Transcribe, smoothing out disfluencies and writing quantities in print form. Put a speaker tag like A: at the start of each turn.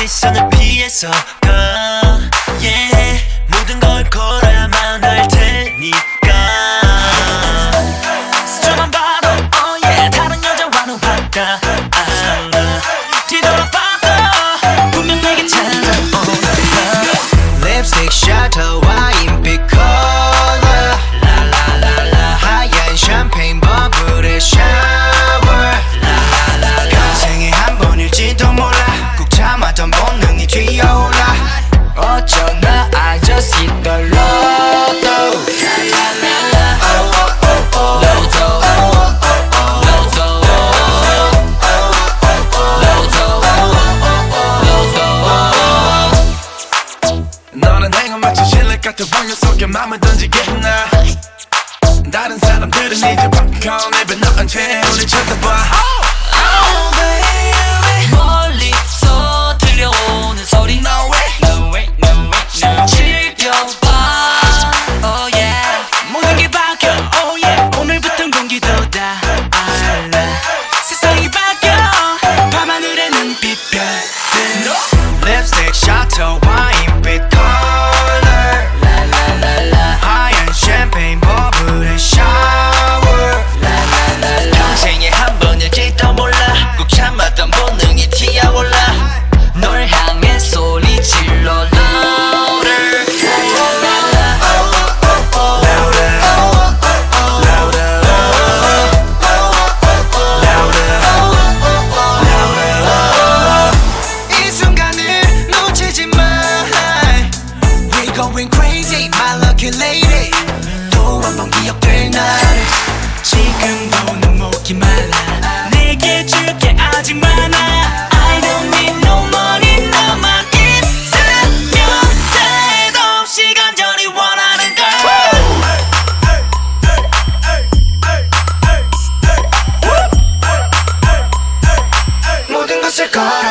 A: 시선을 피해서 가 yeah. 모든 걸 걸어야만 할 테니까 스쳐만 봐도 oh yeah. 다른 여자와는 바꿔 뒤돌아봐도 분명 내게 찾아오는
B: 립스틱 셔터 와인빛 컬러 라라라라 하얀 샴페인 버블의 샤워 라라라라 평생에 한 번일지도 몰라 꾹 참았던 본능이 튀어올라 어쩌나 I just hit the lotto 라라라라 로또
C: 너는 내가 마치 실내 같은 황녀 속에 맘을 던지겠나 다른 사람들은 이제 popcorn 입에 넣은 채 우리 쳐다봐
A: Oh baby 멀리서 들려오는 소리
C: No way
A: No way, no way, no 즐겨봐 Oh yeah 모든 게 바뀌어 Oh yeah 오늘부턴 공기도 다 알아 세상이 바뀌어 밤하늘의 눈빛별들
B: 립스틱 셔터 와인빛 컬러 라라라라 하얀 샴페인 버블의 샤워 라라라라
A: 평생에 한 번일지도 몰라 꾹 참았던 본능이 튀어올라 널 향해 소리 질러 louder
B: 이 순간을 놓치지 마 We're going crazy my lucky lady 또 한 번 기억될 나를
A: 지금도 눈목이 말라 내게 줄 게 아직 많아 I don't need no money 너만 있으면 돼도 시간전이 원하는 걸
B: 모든 것을 걸어